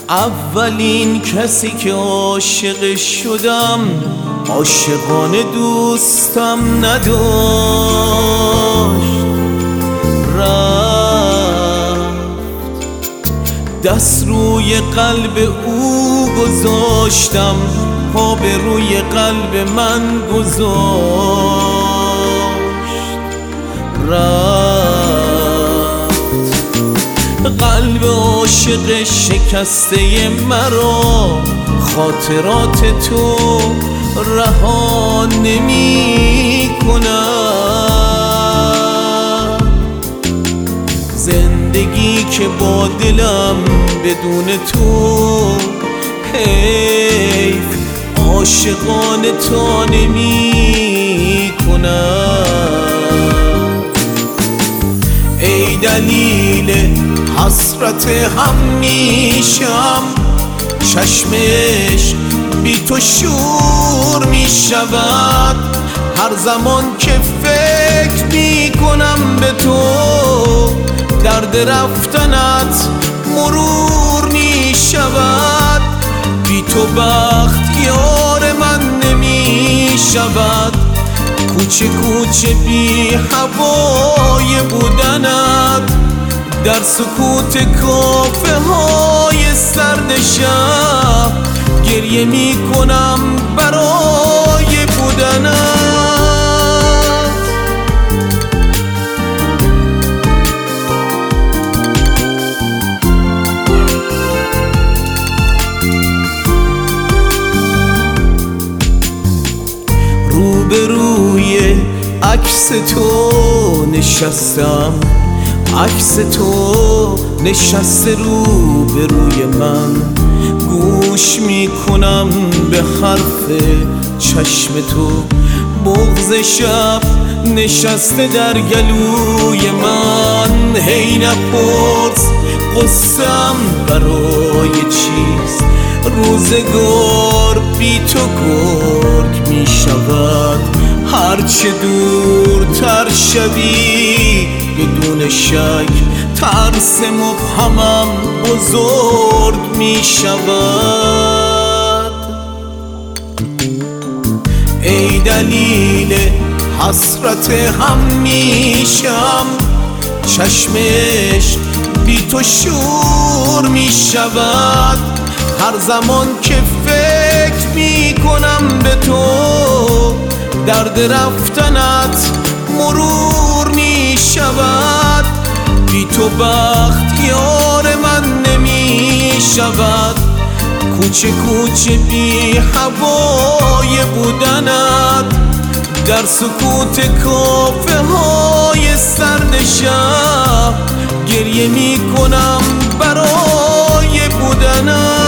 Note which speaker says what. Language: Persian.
Speaker 1: اولین کسی که عاشق شدم عاشقانه دوستم نداشت، رفت دست روی قلب او گذاشتم، پا به روی قلب من گذاشت، رفت قلب عاشق شکسته مرا، خاطرات تو رها نمی کنم. زندگی که با دلم بدون تو حیف، عاشقانه تا نمی کنم. ای دلیل حسرت همیشم، چشمش بی تو شور می شود. هر زمان که فکر می کنم به تو، درد رفتنت مرور می شود. بی تو بخت یار من نمی شود. کوچه کوچه بی هوای بودنت، در سکوت کافه های سرد شب گریه می کنم برای بودنت. روبروی عکس تو نشستم، عکس تو نشسته روبروی من. گوش میکنم به حرف چشم تو، بغض شب نشسته در گلوی من. هی نپرس قصم برای چیست، روزگار بی تو گرگ می شود. هرچه دورتر شوی بدون شک، ترس مبهمم بزرگ می شود. ای دلیل حسرت همیشم، چشمش بی تو شور می شود. هر زمان که فکر می کنم به تو، درد رفتنت مرور می شود. بی تو بخت یار من نمی شود. کوچه کوچه بی هوای بودنت، در سکوت کافه های سرد شب گریه می کنم برای بودنت.